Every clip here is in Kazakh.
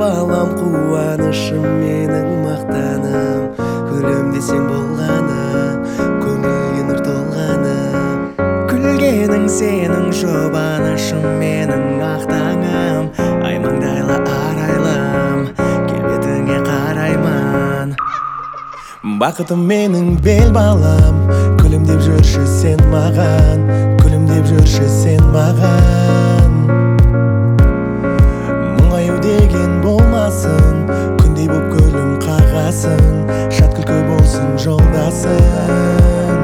балам, қуанышым менің мақтаным. Күлімде сен болғаны, көңілге нұр толғаны. Күлгенің сенің жұбанышым менің ақтаңым. Аймаңдайлы арайлым, келбетіңе қараймын. Бақытым менің бел балам, күлімдеп жүрші сен маған, күлімдеп жүрші сен маған. Мұңаю деген болмасын, күндей боп күлім қағасын, шат күлкі болсын жолдасың.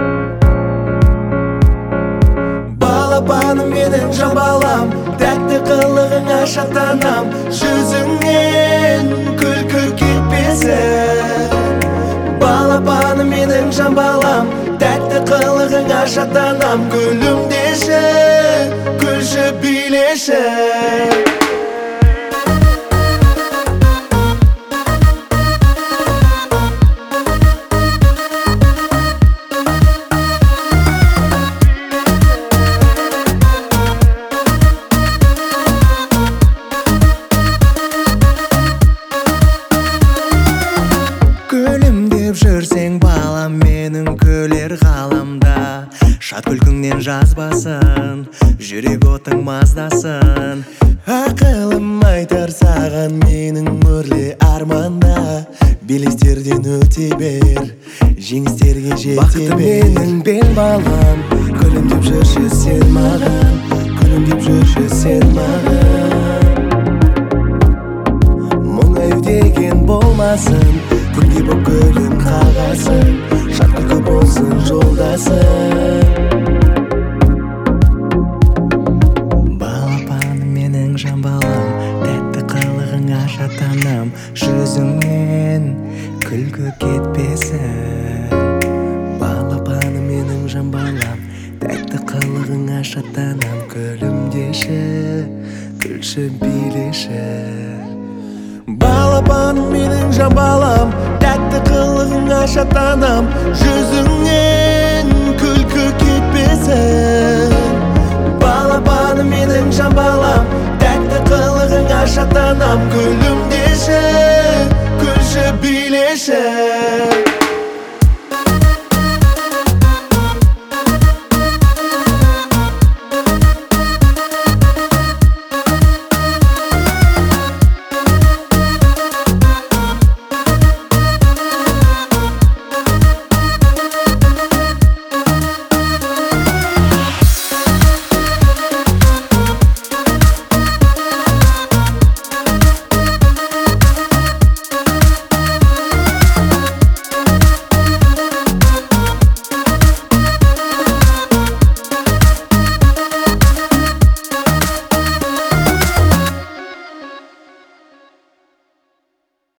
Балапаным менің жан балам, тәтті қылығыңа шаттанам, жүзіңнен күлкі кетпесін. Балапаным менің жан балам, тәтті қылығыңа шаттанам, күлімдеші, күлші билеші. Күлімдеп жүрсең балам, менің күлер ғаламда, шат күлкіңнен жазбасын, жүрек отың маздасын. Ақылым айтар саған менің мүрлі арманда, белестерден өте бер, жеңістерге жете бер. Бақытым менің бел балам, күлімдеп жүрші сен маған, күлімдеп жүрші сен маған. Мұңаю деген болмасын, күндей боп күлім қағасын, шат күлкі болсын жолдасың. Балапаным менің жан балам, тәтті қылығыңа шаттанам, жүзіңнен күлкі кетпесін. Балапаным менің жан балам, тәтті қылығыңа шаттанам, күлімдеші, күлші билеші. Балапаным менің жан балам, тәтті қылығыңа шаттанам, жүзіңнен күлкі кетпесін. Балапаным менің жан балам, тәтті қылығыңа шаттанам, күлімдеші, күлші билеші.